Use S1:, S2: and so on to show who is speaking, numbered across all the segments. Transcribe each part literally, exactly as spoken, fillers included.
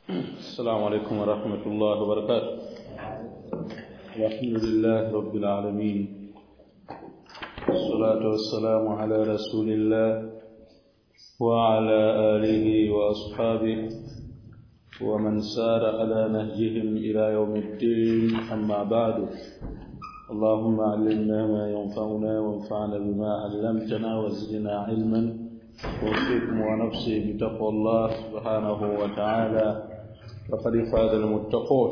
S1: السلام عليكم ورحمة الله وبركاته. الحمد لله رب العالمين، والصلاة والسلام على رسول الله وعلى آله وأصحابه ومن سار على نهجهم إلى يوم الدين. أما بعد، اللهم علمنا ما ينفعنا وانفعنا بما علمتنا وزدنا علما ووفقكم ونفسي بتقوى الله سبحانه وتعالى فقد فاز المتقون.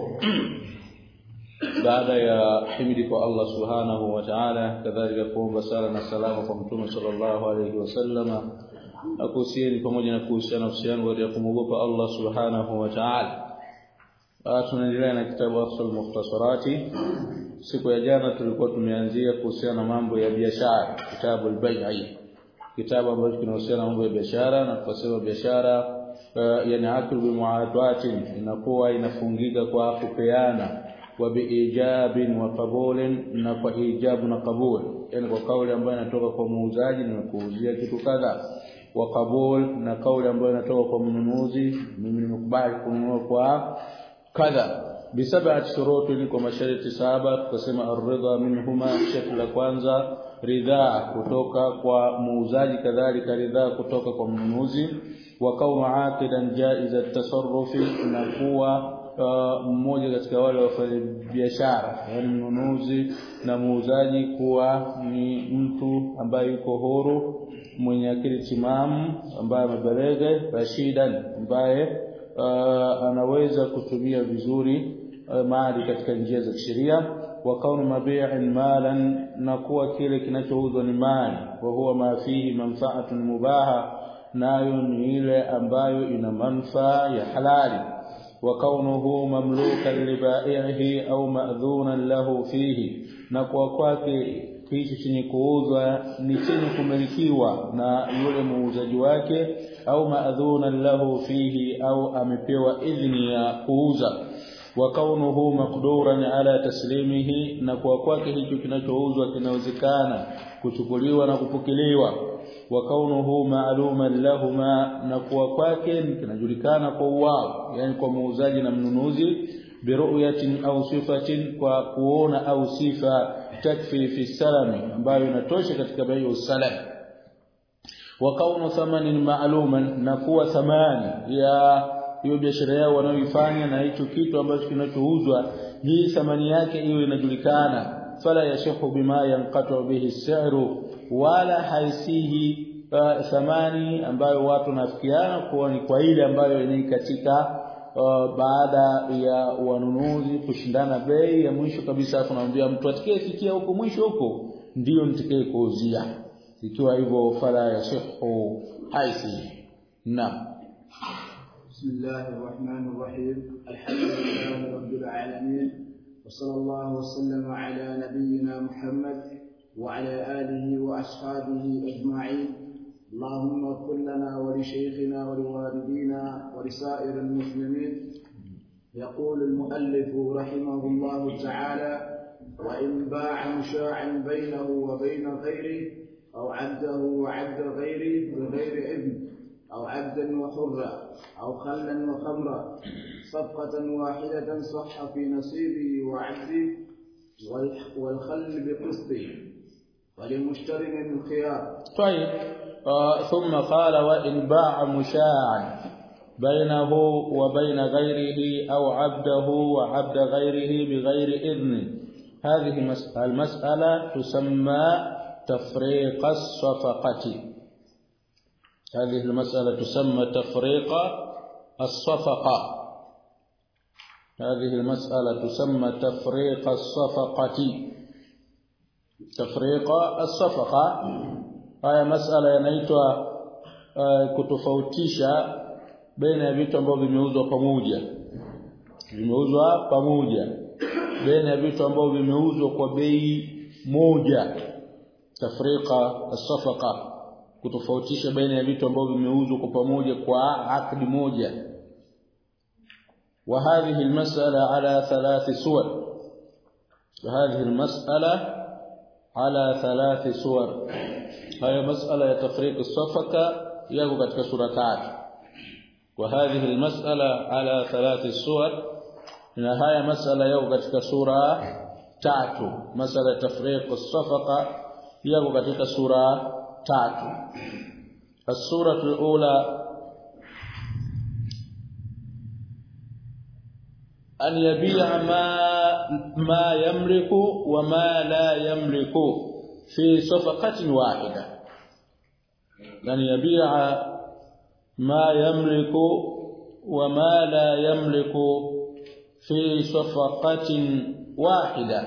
S1: baada ya himidi kwa Allah subhanahu wa ta'ala, kadhalika kuomba sala na salamu kwa mtume sallallahu alayhi wasallam, na kuhusieni pamoja na kuhusiana nafsi yangu ya kumwogopa Allah subhanahu wa ta'ala. Tunaendelea na kitabu Asl Mukhtasarati. Siku ya jana tulikuwa tumeanzia kuhusiana na mambo ya biashara, kitabu al-Bai'i, kitabu ambacho kinahusiana na mambo ya biashara, na tukasema biashara Uh, yani aklu bi mu'atatin inakuwa inafungika kwa kupeana, wa biijabin wa qabulin, na kwa ijabu na qabul, yani kwa kauli ambayo inatoka kwa muuzaji na kuuzia kitu kadha, wa qabul, na kauli ambayo inatoka kwa mnunuzi, mimi nimekubali kununua kwa kadha, bisab'ati shuruti, ni kwa masharti saba. Tukasema ar-ridha minhuma, sharti la kwanza ridhaa kutoka kwa muuzaji, kadhalika ridhaa kutoka kwa mnunuzi, wa kauma aqidan jaiza at-tasarrufi, na kuwa mmoja katika wale wafanya biashara, yani mnunuzi na muuzaji, kuwa ni mtu ambaye yuko huru, mwenye akili timamu, ambaye amebaleghe, rashidan, ambaye uh, anaweza kutumia vizuri uh, mali katika njia za kisheria, wa kaunu mabi'in malan, na kuwa kile kinachouzwa ni mali, wa huwa ma fihi manfa'atun mubaha, nayo ni ile ambayo ina manufaa ya halali, wa kaunuhu mamlukan li ba'ihi au ma'dhunan lahu fihi, na kwa kwake kitu chenye kuuzwa ni chenye kumilikiwa na yule muuzaji wake, au ma'dhunan lahu fihi, au amepewa idhini ya kuuza, wa kaunuhu maqduran ala taslimihi, na kwa kwake hicho kinachouzwa kinawezekana kuchukuliwa na kupokelewa, wa kaunuhu ma'luman lahuma, na kwa kwake kinajulikana kwa wao, yani kwa muuzaji na mnunuzi, biru'yatin au sifatin, kwa kuona au sifa, takfi fi salami, ambayo inatosha katika bai'u salam, wa kaunu thamanin ma'luman, na kuwa thamani ya hiyo biashara yao wanayoifanya na hicho kitu ambacho kinachouzwa, hii thamani yake hiyo inajulikana. Fala yashihu bima yanqatu bihi as-sa'ru, wala haisihi uh, thamani ambayo watu nafikiana kuwa ni kwa ile ambayo ni katika uh, baada ya wanunuzi kushindana bei ya mwisho kabisa, tunaambia mtu atakayefikia huko mwisho huko ndio nitakaye kuuzia. Ikiwa hivyo, fala yashihu haisihi. Naam.
S2: بسم الله الرحمن الرحيم. الحمد لله رب العالمين، وصلى الله وسلم على نبينا محمد وعلى آله وأصحابه أجمعين. اللهم اغفر لنا ولشيخنا ولوالدينا ولسائر المسلمين. يقول المؤلف رحمه الله تعالى: وإن باع مشاعا بينه وبين غيره، أو عبده وعبد غيره بغير إذن، أو عبدا وحرا، أو خلا وخمرا، صفقة واحدة صح في نصيبه وعبده والخل بقسطه، وللمشتري من الخيار.
S1: طيب. آه ثم قال: وإن باع مشاعا بينه وبين غيره، أو عبده وعبد غيره بغير إذن. هذه المسألة تسمى تفريق الصفقة. هذه المسألة تسمى تفريق الصفقة. هذه المسألة تسمى تفريق الصفقة. تفريق الصفقة هي مسألة inaitwa kutofautisha baina ya vitu ambavyo vimeuzwa pamoja, vimeuzwa pamoja, baina ya vitu ambavyo vimeuzwa kwa bei moja. Tafriqa as-safaqa, kutofautisha baina ya vitu ambavyo vimeuzwa kwa pamoja kwa akdi moja. Wa hadhihi almas'ala ala thalath suwar. Wa hadhihi almas'ala ala thalath suwar. Haya mas'ala ya tafriq as-safaqa yako katika sura tatu. وهذه المسألة على ثلاث صور. na haya masala yako katika sura tatu. Masala tafriq as-safaqa yako katika sura tatu. السورة الأولى أن يبيع ما ما يملك وما لا يملك في صفقة واحدة. أن يبيع ما يملك وما لا يملك في صفقة واحدة.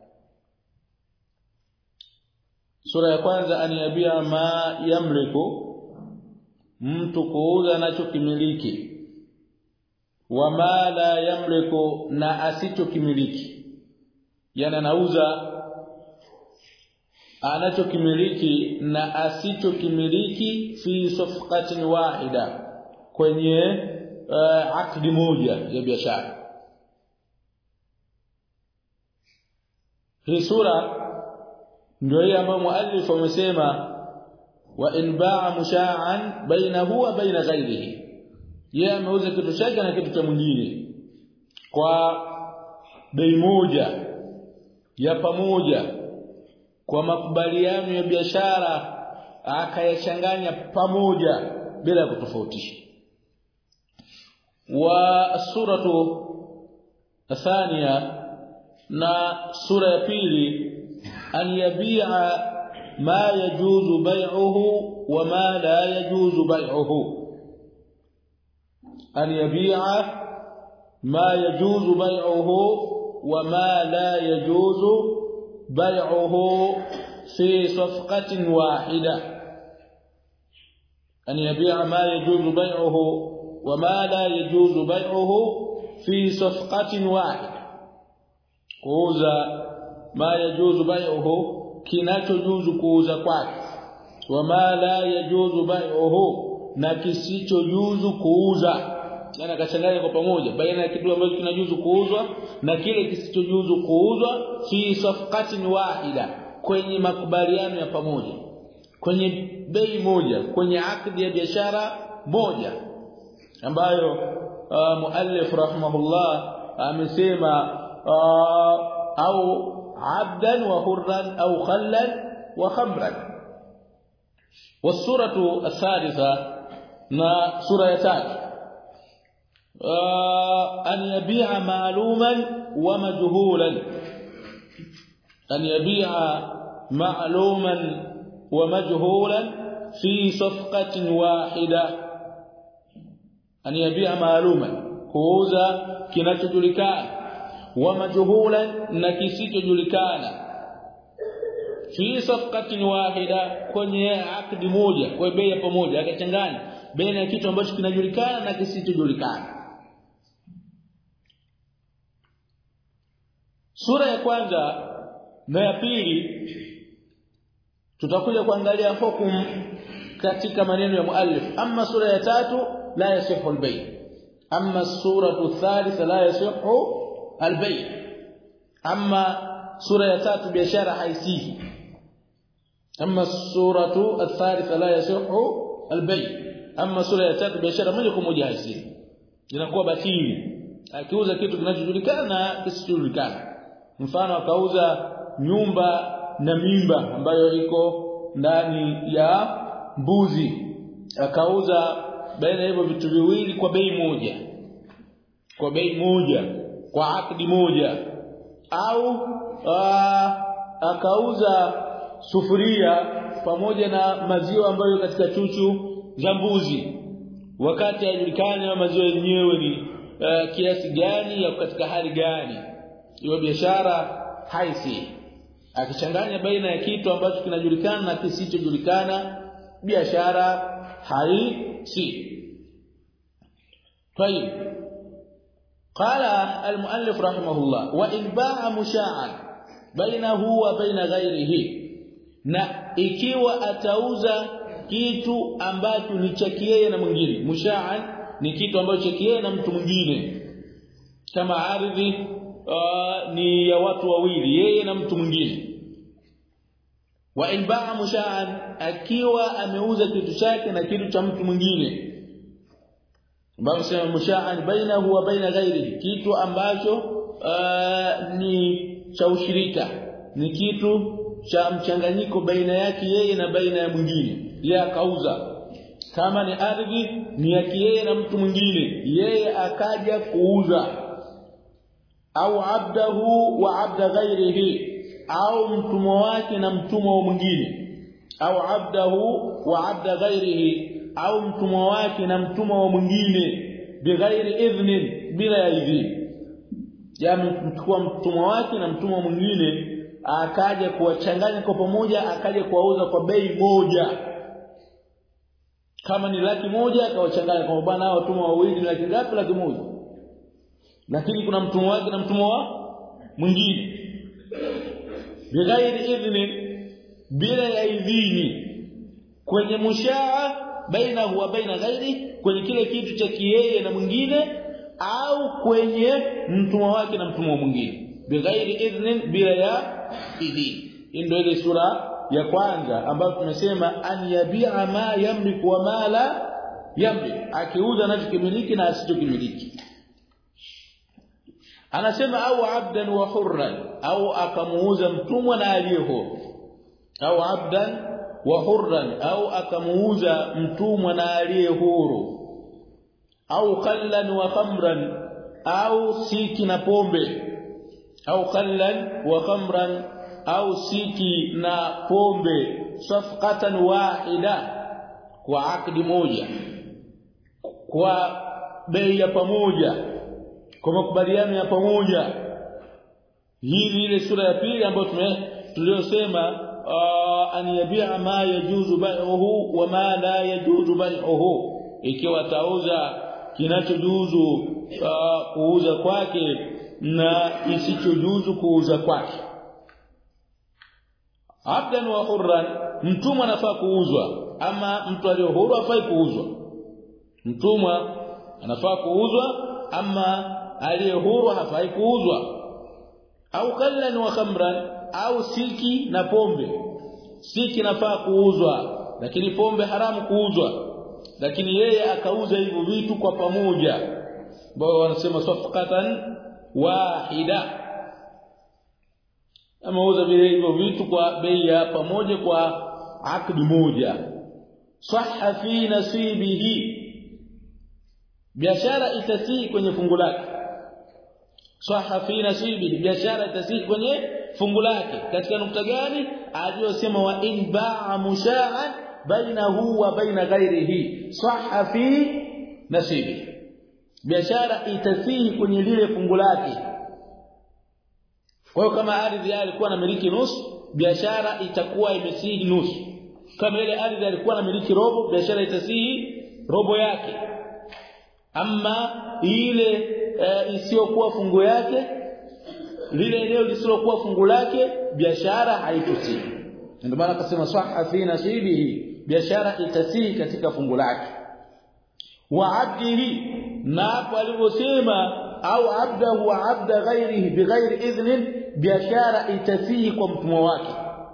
S1: سورة ya kwanza an yabia ma yamliku, mtu kuuza anachokimiliki, wa ma la yamliku, na asichokimiliki. Yani anauza anachokimiliki na asichokimiliki fi safqatin wahida, kwenye uh, akdi moja ya biashara. Hii sura ndio ile ambayo muallif amesema wa in ba'a musha'an bainahu wa baina ghayrihi, yeye ameuza kitu chake na kitu cha mwingine kwa bei moja ya pamoja, kwa makubaliano ya biashara, akayachanganya pamoja bila kutofautisha. Wa suratu athania, na sura ya pili, an yabi'a ma yajuzu bay'uhu wa ma la yajuzu bay'uhu. An yabi'a ma yajuzu bay'uhu wa ma la yajuzu bay'uhu fi safqatin wahida. An yabi'a ma yajuzu bay'uhu wa ma la yajuzu bay'uhu fi safqatin wahida. Kuuza ma yajuzu bay'uhu, kinachojuzu kuuza kwake, wa ma la yajuzu bay'uhu, na kisichojuzu kuuza. Yani akachanganya kwa pamoja baina ya kitu ambacho kinajuzu kuuzwa na kile kisichojuzu kuuzwa, fi safqatin wahida, kwenye makubaliano ya pamoja, kwenye bei moja, kwenye akdi ya biashara moja, ambayo uh, muallif rahimahullah amesema uh, au abdan wa hurran au khallan wa khamran. والسوره الثالثه na sura ya tatu, an yabi'a ma'luman wa majhulan. An yabi'a ma'luman wa majhulan fi safqatin wahida. An yabi'a ma'luman, kuuza kinachojulikana, wa majhulan, na kisichojulikana, fi safqatin wahida, kwenye akdi moja, kwa bei ya pamoja, akachanganya baina ya kitu ambacho kinajulikana na kisichojulikana. Sura ya kwanza na ya pili tutakuja kuangalia hukumu katika maneno ya muallif. Amma sura ya tatu la yasihu al-bay', amma suratu thalitha la yasihu al-bay'. Amma sura ya tatu biashara haisihi. Amma suratu athalitha la yasihu al-bay', amma sura ya tatu biashara moja kwa moja haisihi, inakuwa batili akiuza kitu kinachojulikana na kisichojulikana. Mfano akauza nyumba na mimba ambayo iko ndani ya mbuzi, akauza baina hivyo vitu viwili kwa bei moja, kwa bei moja, kwa akdi moja. Au aa, akauza sufuria pamoja na maziwa ambayo katika chuchu za mbuzi, wakati hajulikani maziwa yenyewe ni uh, kiasi gani ya katika hali gani. Hiyo biashara haisi. Akichanganya baina ya kitu ambacho kinajulikana na kisichojulikana, biashara haisi. طيب قال المؤلف رحمه الله وإن باع مشاعا بينه وبين غيره. Na ikiwa atauza kitu ambacho ni cha yeye na mwingine, mushaan ni kitu ambacho cha yeye na mtu mwingine, kama ardhi uh, ni ya watu wawili, yeye na mtu mwingine. Wa in ba'a mushaan, akiwa ameuza kitu chake na kitu cha mtu mwingine, ambapo sema musha'an bainahu wa baina ghairihi, kitu ambacho uh, ni cha ushirika, ni kitu cha mchanganyiko baina yake yeye na baina ya mwingine, yeye akauza. Kama ni ardhi ni yake yeye na mtu mwingine, yeye akaja kuuza. Au abdahu wa abda ghairihi, au mtumwa wake na mtumwa wa mwingine. Au abdahu wa abda ghairihi, au mtumwa wake na mtumwa wa mwingine bighairi idhnin, bila ya idhini. Yaani mchukua mtumwa wake na mtumwa mwingine akaja kuwachanganya kwa pamoja, akaja kuwauza kwa bei moja. Kama ni laki moja akawachanganya kwa bwana hao watumwa wawili laki ngapi? Laki moja. Lakini kuna mtumwa wake na mtumwa wa mwingine bighairi idhnin, bila ya idhini, kwenye mushaa baina huwa baina ghairi, kwenye kile kitu cha kiyeye na mwingine, au kwenye mtumwa wake na mtumwa mwingine bighairi idhnin, bila ya idhini. Ndio ile sura ya kwanza ambayo tumesema an yabi'a ma yamliku wa ma la yamlik, akiuza anachokimiliki na asichokimiliki. Anasema au abdan wa hurran, au akamuuza mtumwa na aliye huru. Au abdan wa hurran, au akamuuza mtumwa na aliye huru. Au khallan wa khamran, au siki na pombe. Au khallan wa khamran, au siki na pombe, safqatan wahida, kwa akdi moja, kwa bei ya pamoja, kwa makubaliano ya pamoja. Hii ile sura ya pili ambayo tuliyosema an yabi'a ma yajuzu bai'uhu wa ma la yajuzu bai'uhu, ikiwa tauza kinachojuzu kuuza kwake na isichojuzu kuuza kwake. Abdan wa hurran, mtumwa anafaa kuuzwa, ama mtu aliye huru hafai kuuzwa. Mtumwa anafaa kuuzwa, ama aliye huru hafai kuuzwa. Au kallan wa khamran, au siki na pombe. Siki nafaa kuuzwa, lakini pombe haramu kuuzwa. Lakini yeye akauza hivyo vitu kwa pamoja, ambao wanasema safqatan wahida, ameuza vile hivyo vitu kwa bei ya pamoja, kwa akdi moja. Sahha fi nasibihi, biashara itasii kwenye fungu lake. Sahha fi nasibihi, biashara itasii kwenye fungu lake. Katika nukta gani? Aliyosema wa in ba'a musha'an bainahu wa baina ghairihi, sahha fi nasibihi, biashara itasii kwenye lile fungu lake. Kwa hiyo kama ardhi alikuwa anamiliki nusu, biashara itakuwa imesihi nusu. Kama ile ardhi alikuwa anamiliki robo, biashara itasihi robo yake. Ama ile e, isiyokuwa fungu yake, lile eneo lisilokuwa fungu lake, biashara haitosihi. Ndio maana akasema sahha fi nasibihi, biashara itasihi katika fungu lake. Wa abdihi, na hapo alivyosema au abdahu wa abda ghairihi bighairi idhnin, biashara itasihi kwa mtumwa wake.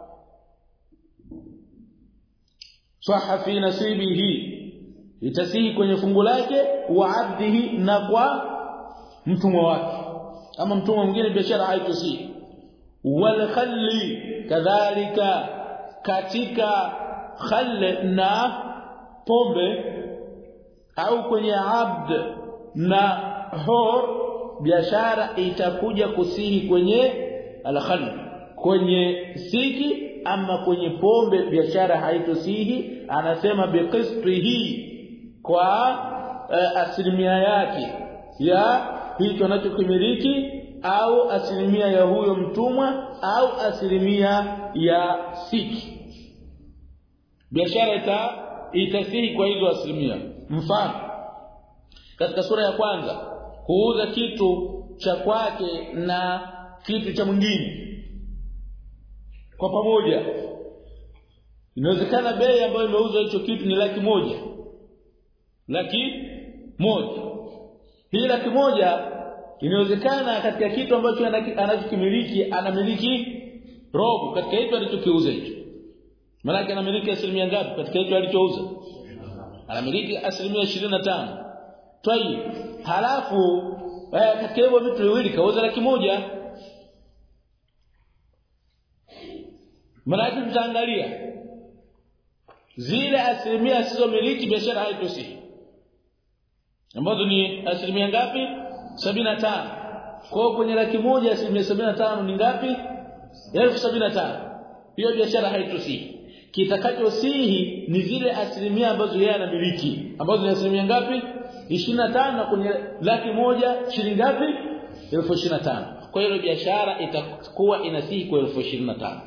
S1: Sahha fi nasibihi, itasihi kwenye fungu lake, wa abdihi, na kwa mtumwa wake. Ama mtumwa mwingine biashara haitosihi. Wal khalli kadhalika, katika khall na pombe, au kwenye abd na hur, biashara itakuja kusihi kwenye al-khall. Kwenye siki ama kwenye pombe biashara haitosihi. Anasema biqistihi, kwa uh, asilimia yake ya hicho anachokimiliki, au asilimia ya huyo mtumwa, au asilimia ya siki. Biashara ita itasihi kwa hizo asilimia. Mfano, katika sura ya kwanza, kuuza kitu cha kwake na kitu cha mwingine kwa pamoja, inawezekana bei ambayo imeuzwa hicho kitu ni laki moja. Laki moja. Hii laki moja inawezekana katika kitu ambacho anachokimiliki anamiliki robo katika hicho alichokiuza hicho. Maana anamiliki asilimia ngapi katika hicho alichouza? Anamiliki asilimia ishirini na tano. Tayeb, halafu eh, katika hivyo vitu viwili kauza laki moja. Maana tutaangalia zile asilimia zisizomiliki biashara haitosi, ambazo ni asilimia ngapi? sabini na tano. Kwa hiyo kwenye laki moja asilimia sabini na tano ni ngapi? elfu sabini na tano. Hiyo biashara haitosi. Kitakachosihi ni zile asilimia ambazo yeye anamiliki, ambazo ni asilimia ngapi? ishirini na tano. Na kwenye laki moja shilingi ngapi? elfu ishirini na tano. Kwa hiyo biashara itakuwa inasihi kwa elfu ishirini na tano.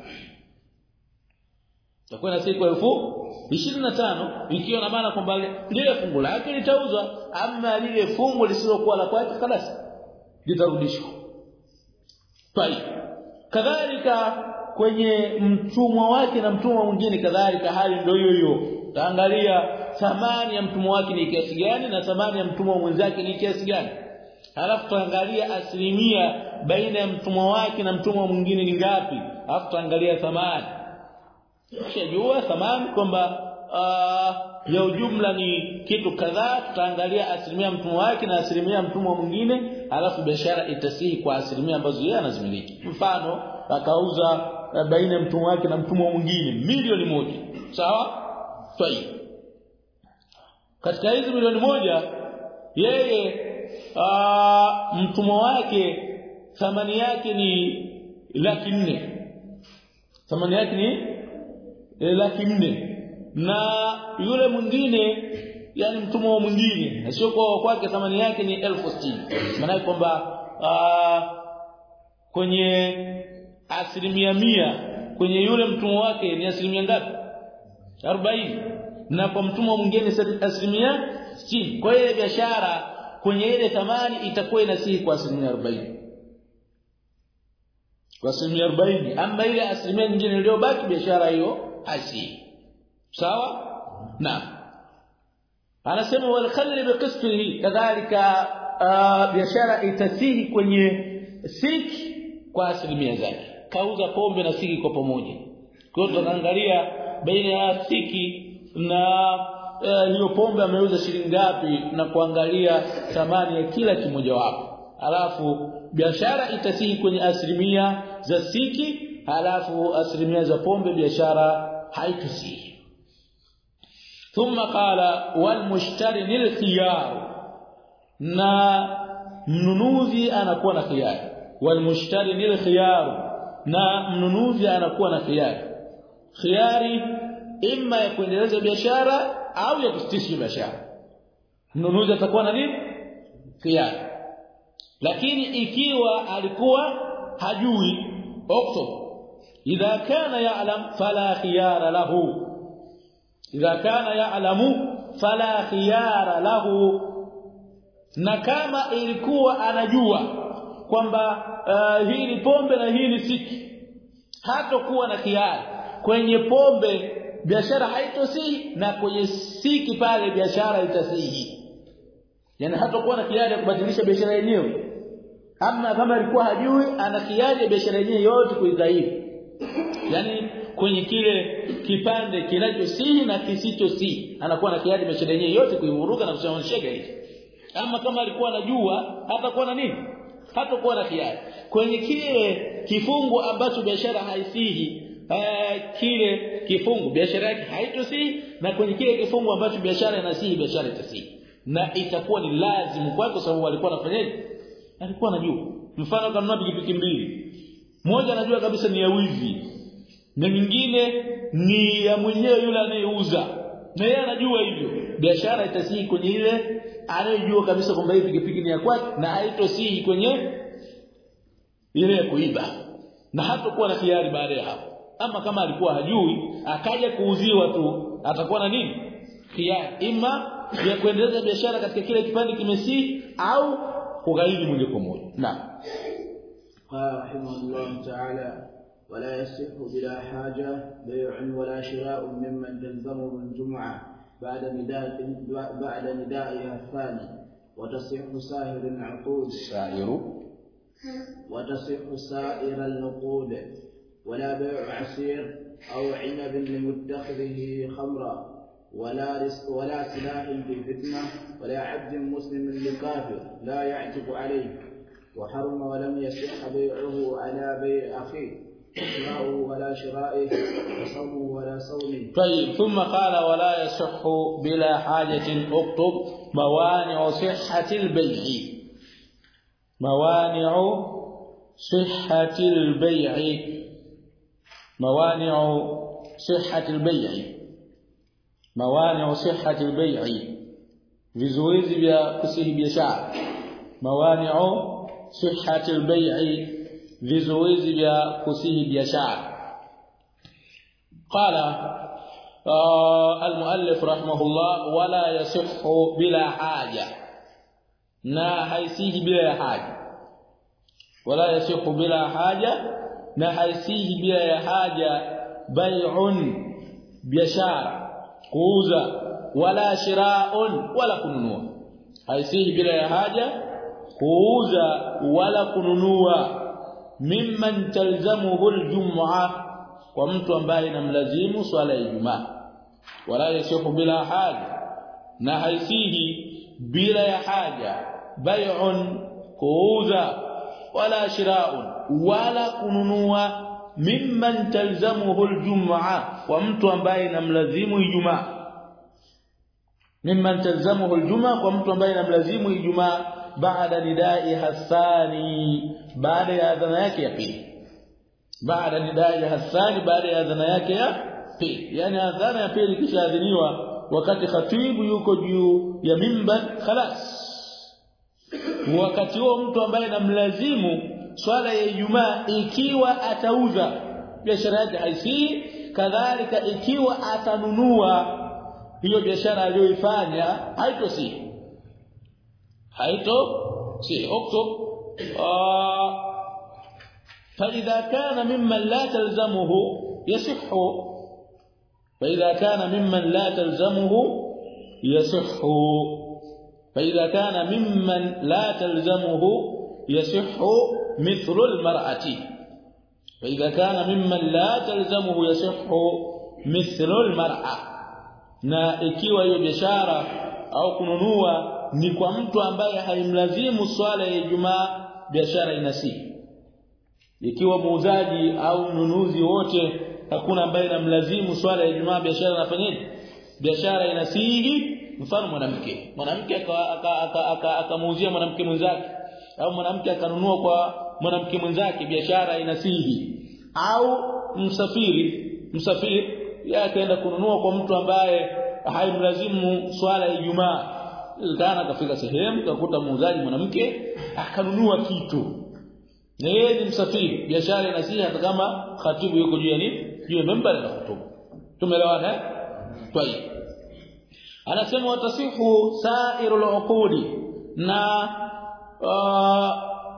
S1: Itakuwa inasihi kwa elfu ishirini na tano, ikiwa na maana kwamba lile fungu lake litauzwa, ama lile fungu lisilokuwa la kwake kalasi litarudishwa. Tayeb, kadhalika kwenye mtumwa wake na mtumwa mwingine kadhalika hali ndio hiyo hiyo. Taangalia thamani ya mtumwa wake ni kiasi gani na thamani ya mtumwa mwenzake ni kiasi gani. Halafu tuangalia asilimia baina ya mtumwa wake na mtumwa mwingine ni ngapi. Halafu tuangalia thamani. Tunajua thamani kwamba uh, ya ujumla ni kitu kadhaa. Tutaangalia asilimia mtumwa wake na asilimia mtumwa mwingine, halafu biashara itasihi kwa asilimia ambazo yeye anazimiliki. Mfano akauza baina ya mtumwa wake na mtumwa mwingine milioni moja, sawa? Tayeb, katika hizo milioni moja yeye uh, mtumwa wake thamani yake ni laki nne. Thamani yake ni laki nne, na yule mwingine yani mtumwa mwingine sio kwa kwake thamani yake ni elfu sitini. Maana kwamba uh, kwenye asilimia mia kwenye yule mtumwa wake ni asilimia ngapi? arobaini, na kwa mtumwa mwingine asilimia sitini. Kwa hiyo biashara kwenye ile thamani itakuwa inasihi kwa asilimia arobaini, kwa asilimia arobaini. Ama ile asilimia nyingine iliyobaki biashara hiyo hasi, sawa? Na anasema wal khalli biqisfihi, kadhalika uh, biashara itasihi kwenye siki kwa asilimia zake. Kauza pombe na siki kwa pamoja, kwa hiyo tunaangalia baina ya siki na uh, hiyo pombe ameuza shilingi ngapi na kuangalia thamani ya kila kimoja wapo. Alafu biashara itasihi kwenye asilimia za siki, alafu asilimia za pombe biashara haitusihi. Thumma qala wal mushtari lil khiyar, na mnunuzi anakuwa na khiyar. Wal mushtari lil khiyar, na mnunuzi anakuwa na khiyar. Khiyari imma ya kuendeleza biashara au ya kusitisha biashara. Mnunuzi atakuwa na nini? Khiyar. Lakini ikiwa alikuwa hajui, okto idha kana ya'lam fala khiyara lahu. Idha kana ya'lamu fala khiyara lahu, na kama ilikuwa anajua kwamba uh, hii ni pombe na hii ni siki, hatakuwa na khiyari. Kwenye pombe biashara haitosihi, na kwenye siki pale biashara itasihi. Yani hatakuwa na khiyari ya kubadilisha biashara yenyewe. Ama kama alikuwa hajui, ana khiyari ya biashara yenyewe yote kuidhaifu. Yani kwenye kile kipande kinachosihi na kisichosihi anakuwa na khiyari biashara yenyewe yote kuivuruga na kusema shega hizi. Ama kama alikuwa anajua, hatakuwa na nini? Hatakuwa na khiyari. Kwenye kile kifungu ambacho biashara haisihi, eh, kile kifungu biashara yake haitosihi, na kwenye kile kifungu ambacho biashara inasihi biashara itasihi. Na itakuwa ni lazima kwake kwa sababu alikuwa anafanyaje? Alikuwa anajua. Mfano kama pikipiki mbili, moja anajua kabisa ni ya wizi, na nyingine ni ya mwenyewe yule anayeuza, na yeye anajua hivyo, biashara itasihi kwenye ile anayojua kabisa kwamba hii pikipiki ni ya kwake, na haitosihi kwenye ile ya kuiba, na hatakuwa na khiyari baada ya hapo. Ama kama alikuwa hajui akaja kuuziwa tu, atakuwa na nini? Khiyari, ima ya kuendeleza biashara katika kile kipande kimesihi au kughairi moja kwa moja. Naam.
S2: قال رحمه الله تعالى ولا يصح بلا حاجة بيع ولا شراء ممن تلزمه الجمعة بعد نداء بعد ندائها الثاني، وتصح سائر العقود
S1: سائر
S2: وتصح سائر النقود، ولا بيع عسير أو عنب لمتخذه خمرا ولا ولا سلاح في فتنة ولا عبد مسلم لكافر لا يعتق عليه وحرم ولم يصح بيعه على بيع أخيه شراؤه ولا شرائه وصومه ولا صومه.
S1: طيب ثم قال ولا يصح بلا حاجة اكتب موانع صحة البيع موانع صحة البيع موانع صحة البيع موانع صحة البيع vizuizi vya kusihi biashara موانع صحة البيع vizuizi vya kusihi biashara قال آه المؤلف رحمه الله ولا يصح بلا حاجة na haisihi bila haja wala yasihu bila haja na haisihi bila haja bai'un biashara kuuza wala shira'un wala kununua haisihi bila haja kuuza wala kununua mimman talzamuhu aljum'a kwa mtu ambaye inamlazimu swala ya Ijumaa wala yasihu bila haja na haisihi bila ya haja bai'un kuuza wala shira'un wala kununua mimman talzamuhu aljum'a kwa mtu ambaye inamlazimu Ijumaa mimman talzamuhu aljum'a kwa mtu ambaye inamlazimu Ijumaa baada nidai hasani baada ya adhana yake ya pili baada nidai hasani baada ya adhana yake ya pili yani adhana ya pili kisha adhiniwa wakati khatibu yuko juu ya mimbar khalas wakati huo mtu ambaye anamlazimu swala ya Ijumaa ikiwa atauza biashara yake haisi kadhalika ikiwa atanunua hiyo biashara aliyoifanya haitosi haito si اكتب فاذا كان ممن لا تلزمه يصح فاذا كان ممن لا تلزمه يصح فاذا كان ممن لا تلزمه يصح مثل المرأة فاذا كان ممن لا تلزمه يصح مثل المرأة na ikiwa hiyo biashara au kununua ni kwa mtu ambaye haimlazimu swala ya Ijumaa biashara inasihi ikiwa muuzaji au mnunuzi wote hakuna ambaye anamlazimu swala ya Ijumaa biashara inafanyaje biashara inasihi mfano mwanamke mwanamke akamuuzia mwanamke mwenzake au mwanamke akanunua kwa mwanamke mwenzake biashara inasihi au msafiri msafiri yeye akaenda kununua kwa mtu ambaye haimlazimu swala ya Ijumaa kana kafika sehemu kakuta muuzaji mwanamke akanunua kitu na yeye ni msafiri biashara inasihi hata kama khatibu yuko juu ya nini juu ya member na hutubu tumeelewana eh tayeb anasema watasihu sairul uqudi na uh,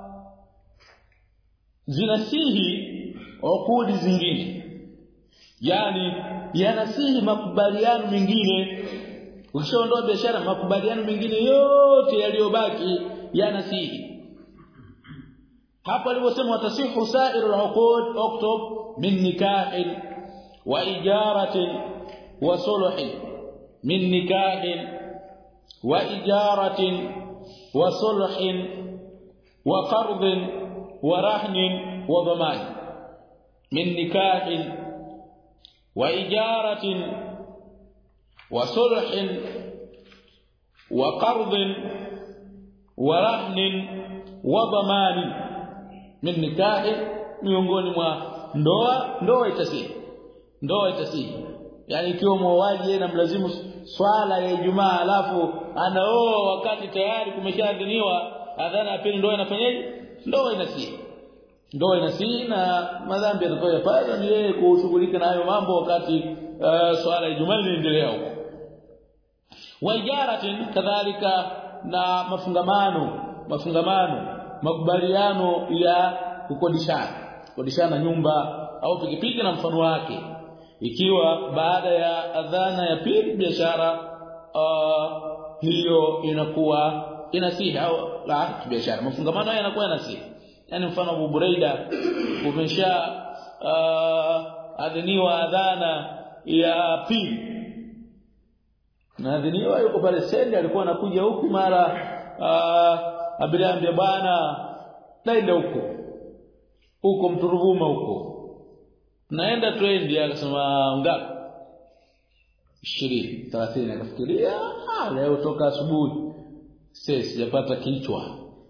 S1: zinasihi uqudi zingine yani yanasihi makubaliano mengine ukishaondoa biashara makubaliano mengine yote yaliyobaki yanasihi hapa aliposema watasihu sairul uqud uktub min nikahin wa ijaratin wa sulhin min nikahin wa ijaratin wa sulhin wa qardin wa rahnin wa dhaman min nikahin wa ijaratin wa sulhin wa qardin wa rahnin wa dhaman min nikahin miongoni mwa ndoa ndoa itasihi ndoa itasihi yani ikiwa muoaji na mlazimu swala ya Ijumaa alafu anaoa wakati tayari kumeshaadhiniwa adhana ya pili ndoa inafanyaje ndoa inasihi ndoa inasihi na madhambi atakayopata ni yeye kushughulika na hayo mambo wakati uh, swala ya Ijumaa inaendelea huko wa ijaratin kadhalika na mafungamano mafungamano makubaliano ya kukodishana kukodishana nyumba au pikipiki na mfano wake ikiwa baada ya adhana ya pili biashara uh, hiyo inakuwa inasihi au la biashara mafungamano haya yanakuwa yanasihi yani mfano Abu Buraida umesha uh, adhiniwa adhana ya pili naadhiniwa yuko pale stendi, alikuwa anakuja huku mara abiria ambia bwana naenda huko huko Mturuvuma huko, naenda twendi. Akasema ngapi? ishirini thelathini. Akafikiria ah, leo toka asubuhi sasa sijapata kichwa,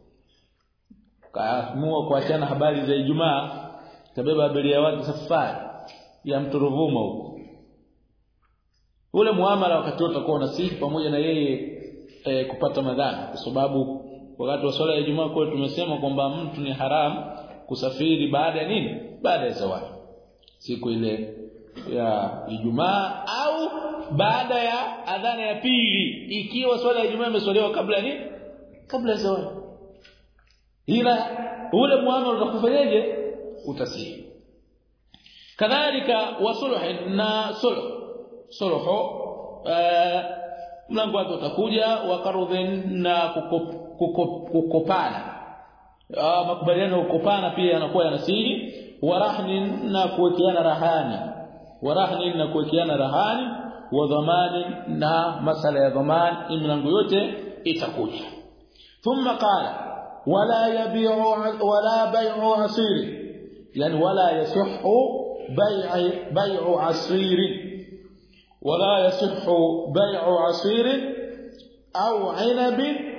S1: kaamua kuachana habari za Ijumaa, kabeba abiria wake safari ya Mturuvuma huko. Ule muamala wakati wote utakuwa unasihi pamoja na yeye e, kupata madhara, kwa sababu wakati wa swala ya Ijumaa kwa tumesema kwamba mtu ni haramu kusafiri baada ya nini? Baada ya zawadi, siku ile ya Ijumaa au baada ya adhana ya pili, ikiwa swala ya Ijumaa imeswaliwa kabla ya nini? Kabla ya zawadi. Ila ule muamala utakufanyaje? Utasihi. Kadhalika wasuluh na sulh sulhu eh mlango wake utakuja wakarudhin na kukop, kukop, kukopana. Ah, makubaliano kukopana pia yanakuwa yanasihi. Warahnin na kuwekeana rahani, warahnin na kuwekeana rahani, wa dhamani na masala ya dhamani, mlango yote itakuja. Thumma qala wala yabi'u wala bay'u asir, yani wala yasihhu bay'u bay'u asir, ولا يصح بيع عصير أو عنب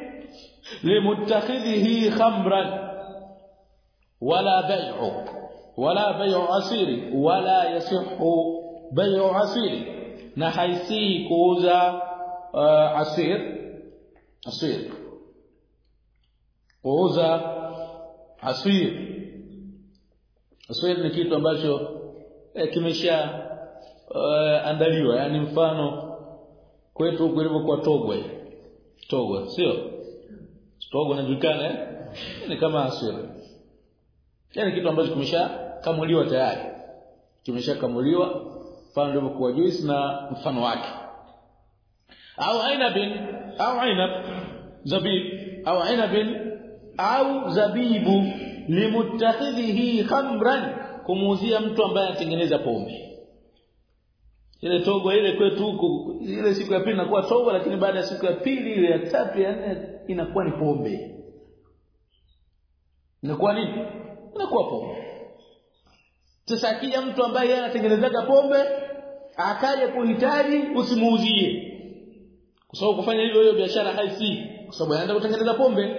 S1: لمتخذه خمرا، ولا بيع ولا بيع عصير ولا يصح بيع عصير، نحيسي كوزا عصير عصير كوزا عصير عصير ni kitu ambacho kimesha Uh, andaliwa, yani mfano kwetu kulivyo kwa togwe togwe sio togwe inajulikana eh ni kama asira, yani kitu ambacho kimesha kamuliwa tayari, kimesha kamuliwa, mfano ndivyo kwa juice na mfano wake. Au ainabin au ainab zabib au ainabin au zabibu limuttakhidhihi khamran, kumuuzia mtu ambaye anatengeneza pombe. Ile togo ile kwetu huko, ile siku ya pili inakuwa togo, lakini baada ya siku ya pili ile ya tatu ya nne inakuwa ni pombe. Inakuwa nini? Inakuwa pombe. Sasa akija mtu ambaye yeye anatengenezaga pombe akaja kuhitaji, usimuuzie, kwa sababu kufanya hivyo hiyo biashara haisi, kwa sababu anaenda kutengeneza pombe.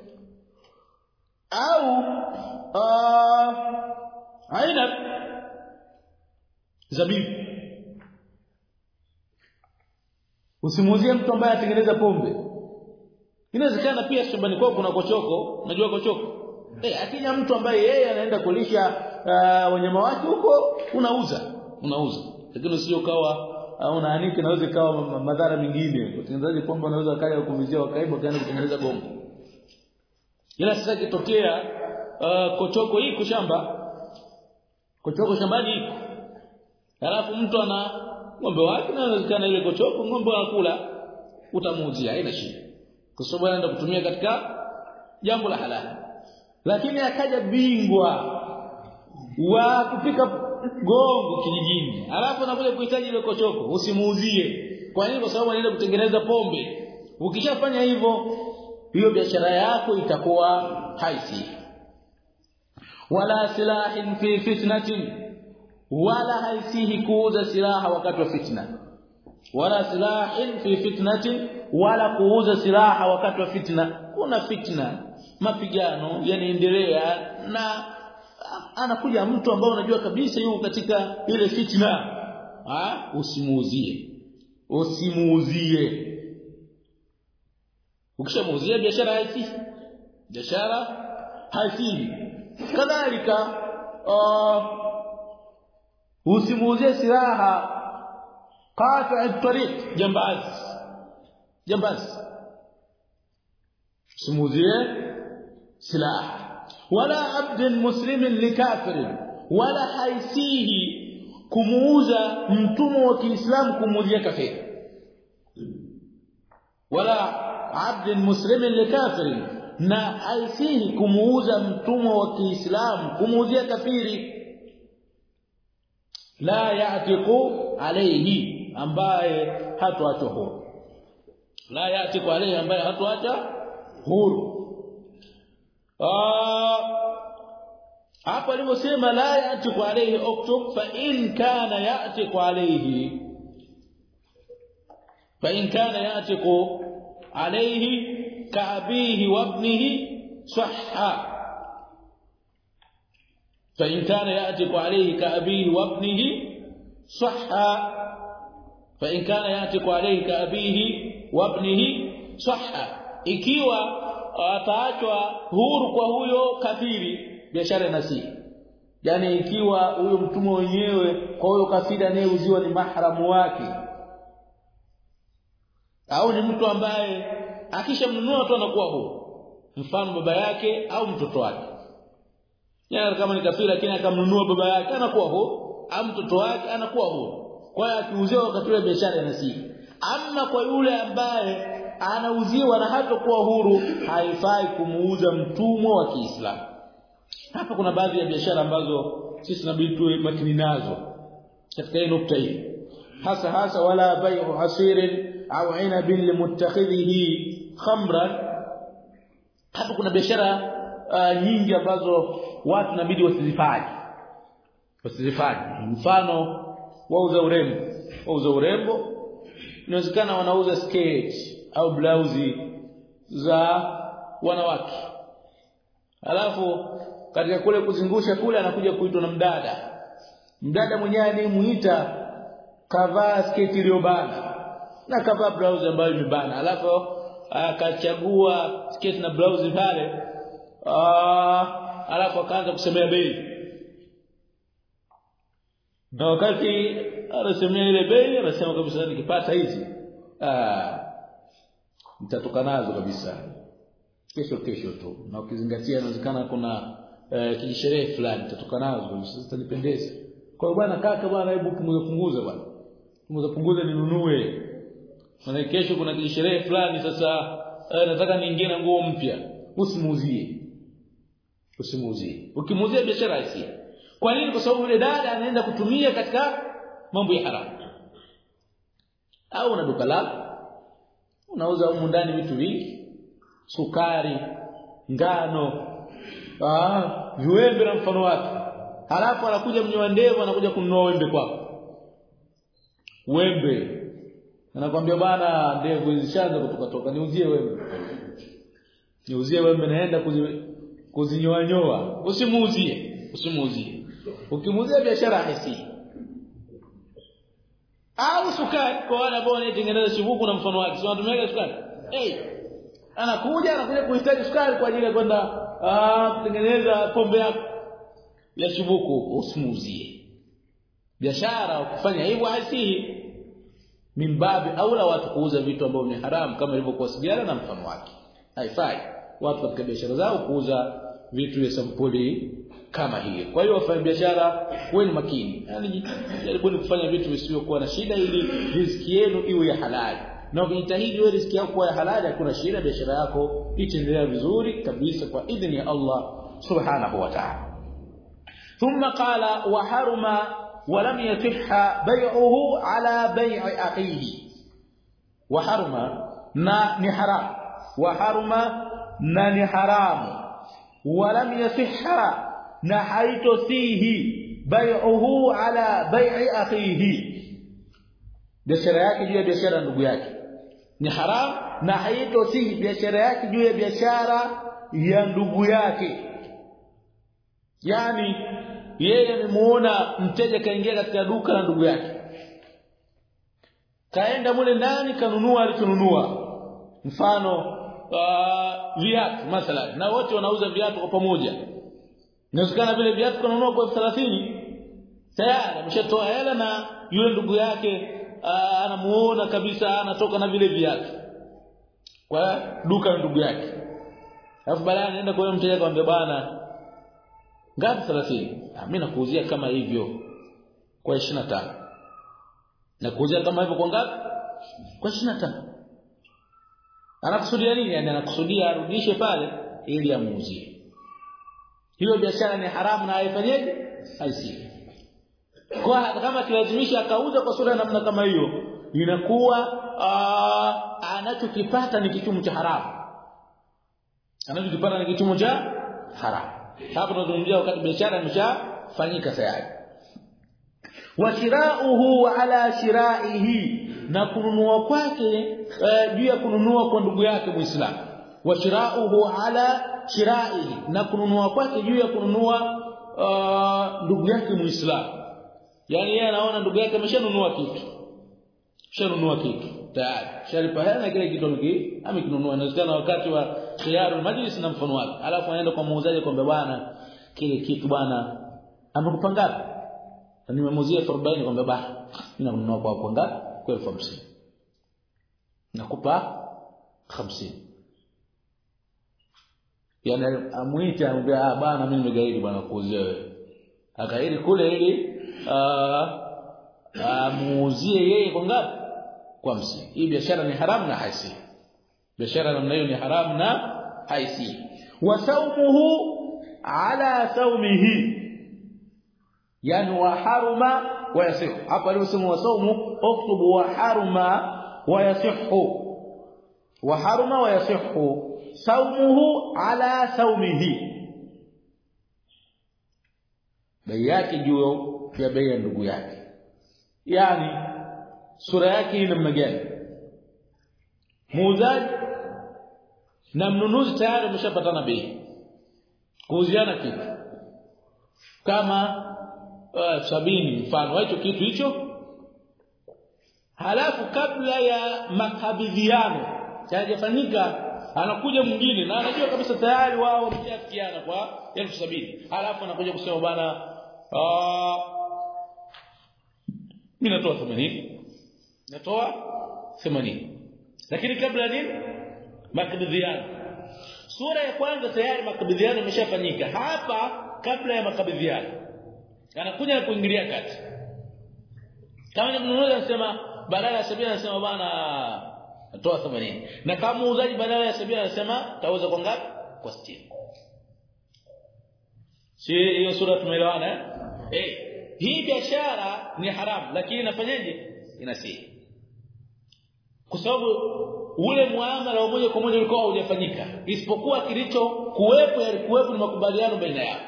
S1: Au uh, aina zabibu, usimuuzie mtu ambaye anatengeneza pombe. Inawezekana pia shambani kwako kuna kochoko, unajua kochoko? Eh, akija mtu ambaye yeye anaenda kulisha uh, wanyama wake huko, unauza, unauza. Lakini usio kawa uh, unaanika, naweza kawa madhara mengine. Utengenezaji pombe unaweza kaja kuvizia wakaiba kaenda kutengeneza gongo. Ila sasa kitokea uh, kochoko hii kushamba, kochoko shambani iko, halafu mtu ana ng'ombe wake na inawezekana ile kochoko ng'ombe anakula, utamuuzia, haina shida, kwa sababu anaenda kutumia katika jambo la halali. Lakini akaja bingwa wa kupika gongo kijijini, alafu anakuja kuhitaji ile kochoko, usimuuzie. Kwa nini? Kwa sababu anaenda kutengeneza pombe. Ukishafanya hivyo, hiyo biashara yako itakuwa haisi. Wala silahin fi fitnatin, wala haisihi kuuza silaha wakati wa fitna. Wala silahin fi fitnatin, wala kuuza silaha wakati wa fitna. Kuna fitna, mapigano yanaendelea, na anakuja mtu ambaye unajua kabisa yuko katika ile fitna, ah, usimuuzie, usimuuzie. Ukishamuuzia biashara haisi, biashara haisi. Kadhalika uh, usimuuzie silaha qati'at tariq, jambazi, jambazi usimuuzie silaha. Wala abdin muslimin likafirin, wala haisihi kumuuza mtumwa wa Kiislamu kumuuzia kafiri. Wala abdin muslimin likafirin, na haisihi kumuuza mtumwa wa Kiislamu kumuuzia kafiri. La ya'tiqu alayhi, ambaye hatoachwa huru. la yatiku alayhi ambaye hatoacha huru. ah hapa aliposema la yatiku alayhi uktub fa in kana yatiku alayhi fa in kana yatiku alayhi ka abihi wa ibnihi sahha fa in kana yatiku alayhi ka abihi wa ibnihi sahha fa in kana yatiku alayhi ka abihi wa ibnihi sahha, ikiwa ataachwa huru kwa huyo kafiri biashara nasi, yani ikiwa huyo mtumwa wenyewe kwa huyo kafiri anayeuziwa ni mahramu wake au ni mtu ambaye akishamnunua tu anakuwa huru, mfano baba yake au mtoto wake. Yani kama ni kafiri lakini akamnunua baba yake anakuwa huru au mtoto wake anakuwa huru, kwa hiyo akiuziwa wakati wa biashara nasi. Ama kwa yule ambaye anauziwa na hatakuwa huru, haifai kumuuza mtumwa wa Kiislamu. Hapa kuna baadhi ya biashara ambazo sisi tunabidi tuwe makini nazo katika hii nukta hii, hasa hasa wala bai'u hasirin au inabin limuttakhidhihi khamran. Hapa kuna biashara uh, nyingi ambazo watu inabidi wasizifanye wasizifanye mfano wauza urembo wauza urembo inawezekana wanauza skirt au blouse za wanawake, alafu katika kule kuzungusha kule anakuja kuitwa na mdada mdada mwenyewe anayemuita kavaa sketi iliyobana na kavaa blouse ambayo imebana, alafu akachagua sketi na blouse pale, ah alafu akaanza kusemea bei, na wakati anasemea ile bei anasema kabisa nikipata hizi ah nitatoka nazo kabisa kesho kesho tu, na ukizingatia inawezekana kuna eh, kijisherehe fulani nitatoka nazo kabisa zitanipendeza. Kwa hiyo bwana kaka bwana hebu punguza punguza bwana punguza punguza ninunue, maana kesho kuna kijisherehe fulani sasa eh, nataka niingie na nguo mpya. Usimuuzie usimuuzie ukimuuzia biashara hisi. Kwa nini? Kwa sababu yule dada anaenda kutumia katika mambo ya haramu. Au una duka lako unauza huko ndani vitu vingi, sukari, ngano, ah viwembe na mfano wake, halafu anakuja mnyoa ndevu anakuja kununua wembe kwako. Wembe anakuambia bana ndevu zishaanza kutoka toka, niuzie wembe niuzie wembe naenda kuzi, kuzinyoa nyoa. Usimuuzie usimuuzie ukimuuzia biashara hisi. Au sukari kwa wale ambao wanatengeneza shibuku na mfano wake, sio wanatumia sukari. Eh hey, anakuja anakuja kuhitaji sukari kwa ajili ya kwenda ah kutengeneza pombe yako ya shibuku. Usimuuzie. Biashara ukifanya hivyo haisihi. Mimbabi au la watu kuuza vitu ambavyo ni haramu kama ilivyokuwa sigara na mfano wake. Haifai watu katika biashara zao kuuza vitu vya sampuli kama hiyo. Kwa hiyo wafanya biashara wewe makini, yani jaribuni kufanya vitu visivyokuwa na shida ili riziki yenu iwe ya halali, na ukijitahidi wewe riziki yako kuwa ya halali hakuna shida, biashara yako itaendelea vizuri kabisa kwa idhini ya Allah subhanahu wa ta'ala. Thumma qala wa haruma wa lam yasihha bay'uhu ala bay'i akhihi. Wa haruma na ni haram, wa haruma na ni haramu, wa lam yasihha na haitosihi bai'uhu ala bai'i akhihi, biashara yake juu ya biashara ndugu yake ni haram, na haitosihi biashara yake juu ya biashara ya ndugu yake. Yani yeye amemuona mteja kaingia katika duka la ndugu yake, kaenda mule ndani kanunua alichonunua, mfano uh, viatu mathalan, na wote wanauza viatu kwa pamoja. Inawezekana vile viatu kununua kwa thelathini, tayari ameshatoa hela na yule ndugu yake anamuona kabisa anatoka na vile viatu kwa duka la ndugu yake. Alafu baadaye anaenda kwa mteja akamwambia bwana ngapi thelathini? Ah mimi nakuuzia kama hivyo kwa ishirini na tano. Nakuuzia kama hivyo kwa ngapi? Kwa ishirini na tano. Anakusudia nini? Yani anakusudia arudishe pale ili amuuzie. Hiyo biashara ni haramu na haifanyeje? Haisihi. Kwa kama kilazimisha akauza kwa sura namna kama hiyo, inakuwa anachokipata ni kichumo cha haramu. Anachokipata ni kichumo cha haramu. Hapo tunazungumzia wakati biashara imeshafanyika tayari. Wa shirauhu ala shiraihi, na kununua kwake uh, juu ya kununua kwa ndugu yake Muislamu. Wa shirauhu ala shiraihi, na kununua kwake juu ya kununua uh, ndugu yake Muislamu. Yani yeye anaona ndugu yake ameshanunua kitu. Ameshanunua kitu tayari. Shalipa hela kile kitu hiki amekinunua. Inawezekana wakati wa khiyarul majlis na mfano wake. Alafu anaenda kwa muuzaji kwamba bwana kile kitu bwana amekupa ngapi? Na nimemuuzia elfu arobaini kwamba bwana mimi nanunua kwa kwa ngapi? Kwa elfu hamsini. Nakupa hamsini. Yani amuita amwambia ah bwana mimi nimegairi bwana kuuzia wewe. Akairi kule ili amuuzie yeye kwa ngapi? Kwa hamsini. Hii biashara ni haramu na haisi. Biashara namna hiyo ni haramu na haisi. Wa saumuhu ala saumihi, yani wa haruma wa yasihu. Hapa aliosema wa saumu uktubu wa haruma wa yasihu. Wa haruma wa yasihu saumuhu ala saumihi, bei yake juu ya bei ya ndugu yake. Yani sura yake ina namna gani? Muuzaji na mnunuzi tayari wameshapatana bei kuuziana kitu kama uh, sabini mfano hicho kitu hicho. Halafu kabla ya makabidhiano hayajafanyika anakuja mwingine na anajua kabisa tayari wao wameshafikiana kwa elfu sabini. Halafu anakuja kusema bana ah mimi natoa themanini. Natoa themanini. Lakini kabla nini? Makabidhiano. Sura ya kwanza tayari makabidhiano yameshafanyika. Hapa kabla ya makabidhiano anakuja na kuingilia kati. Kama mnunuzi anasema badala ya sabini anasema bana natoa themanini. Na kama muuzaji badala ya sabini anasema tauza kwa ngapi? Kwa sitini. Si hiyo sura tumeelewana eh? Eh, hii biashara ni haramu lakini inafanyaje? Inasihi. Kwa sababu ule muamala wa moja kwa moja ulikuwa hujafanyika, isipokuwa kilicho kuwepo yalikuwepo ni makubaliano baina yao.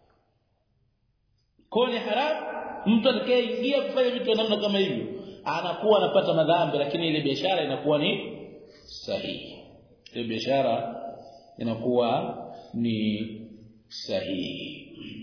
S1: Kwa ni haramu mtu atakayeingia kufanya vitu namna kama hivyo anakuwa anapata madhambi, lakini ile biashara inakuwa ni sahihi. Ile biashara inakuwa ni sahihi.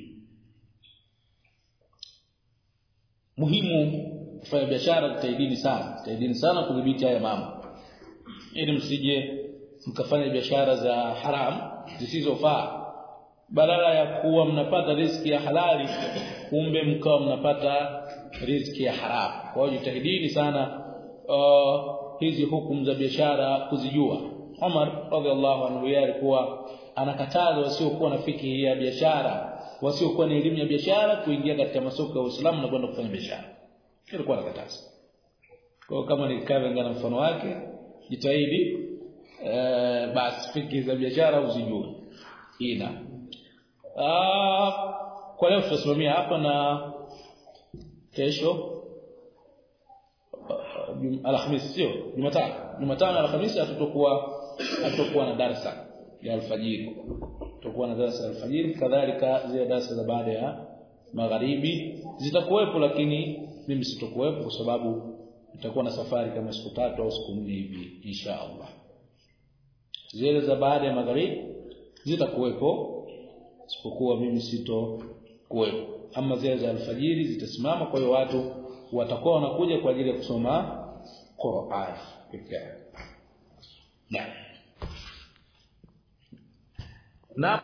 S1: Muhimu kufanya biashara, tutaidini sana, tutaidini sana kudhibiti haya mambo ili msije mkafanya biashara za haramu zisizofaa. Badala ya kuwa mnapata riziki ya halali kumbe mkao mnapata riziki ya haramu. Kwa hiyo jitahidini sana uh, hizi hukumu za biashara kuzijua. Umar radhiallahu anhu alikuwa anakataza wasiokuwa na fikhi ya biashara, wasiokuwa na elimu ya biashara kuingia katika masoko ya Uislamu na kwenda kufanya biashara. Alikuwa anakataza. Kwa kama ni kavenga na mfano wake, jitahidi eh basi fikhi za biashara uzijue. Ina ah kwa leo tutasimamia hapa na kesho Alhamisi sio Jumatano. Jumatano Alhamisi tutakuwa tutakuwa na darasa ya alfajiri. Tutakuwa na darasa ya alfajiri, kadhalika zile darasa za baada ya magharibi zitakuwepo, lakini mimi sitakuwepo kwa sababu nitakuwa na safari kama siku tatu au siku nne hivi insha Allah. Zile za baada ya magharibi zitakuwepo isipokuwa mimi sito kuwepo. Ama zile za alfajiri zitasimama, kwa hiyo watu watakuwa wanakuja kwa ajili ya kusoma Qur'an pekee. Naam. Na